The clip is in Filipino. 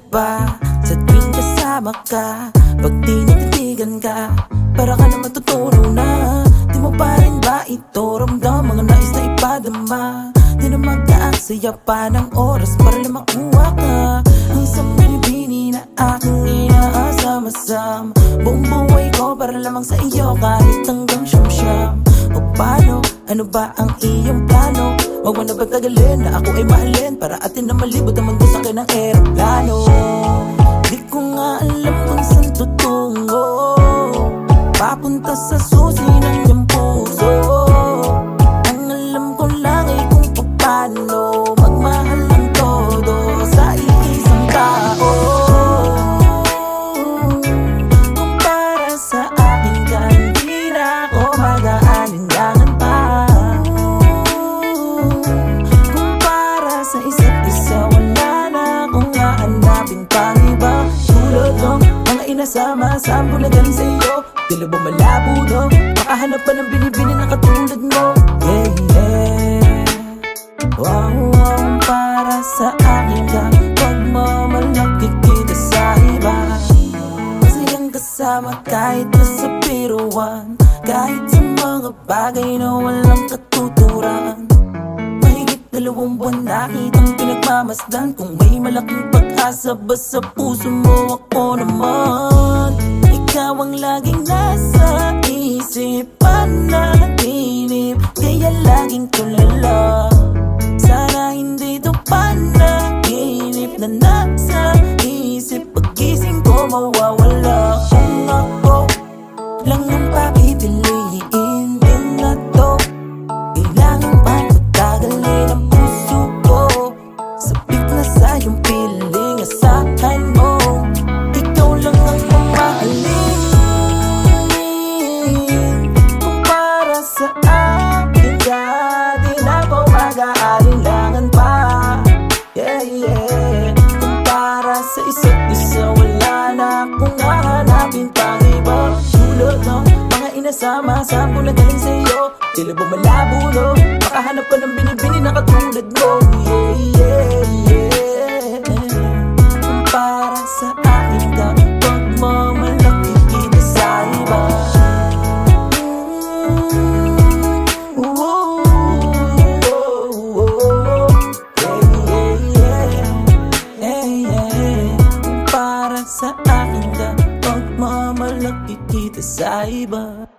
ba? Sa tuwing kasama ka, pag tinititigan ka, para ka na matutunaw na. Di mo pa rin ba ito ramdam? Mga nais na ipadama, di na magkaaksaya pa ng oras para lang makuha ka. Ang isang binibini na aking inaasam-asam, buong buhay ko para lamang sa iyo kahit hanggang siyam-siyam. O paano? Ano ba ang iyong plano? Huwag mo na patagalin na ako ay mahalin, para atin na malibot ang mundo sa akin ng eroplano. Di ko nga alam kung saan tutungo, papunta sa susi ng iyong puso. Ang alam ko lang ay kung paano magmahal ng todo sa iisang tao. Kung para sa akin ka, hindi na ako mag-aalinlangan pa. Kung para sa isa't isa, wala na akong hahanapin pang iba. Tulad ng mga inasama-sama na galing sa iyo, tila ba malabo, no? Makahanap pa ng binibini na katulad mo. Yeah, yeah. Wow, wow, para sa akin ka, pagmamalaki kita sa iba. Masayang kasama kahit nasa biruan, kahit sa mga bagay na walang katuturan. Mahigit 2 buwan nakitang pinagmamasdan, kung may malaking pag-asa ba sa puso mo, ako naman. Ikaw ang laging nasa isipan, nanaginip, kaya laging tulala. Sana hindi to panaginip na nasa isip, paggising ko mawawala. Kung ako lang ang papipiliin din na to, kailangan pa patagalin ang puso ko. Sabik na sa iyong piling, asahan mo, ikaw lang ang mamahalin. Kung para sa akin ka, di na ako mag-aalinlangan pa. Yeah, yeah. Kung para sa isa't isa, wala na akong hahanapin pang iba. Tulad ng mga inasama-sama na galing sa iyo, tila ba malabo, no? Makahanap pa ng binibini na katulad mo. Yeah, yeah, yeah. Kung para sa akin ka, pagmamalaki kita sa iba. Para sa akin ka, pagmamalaki kita sa iba.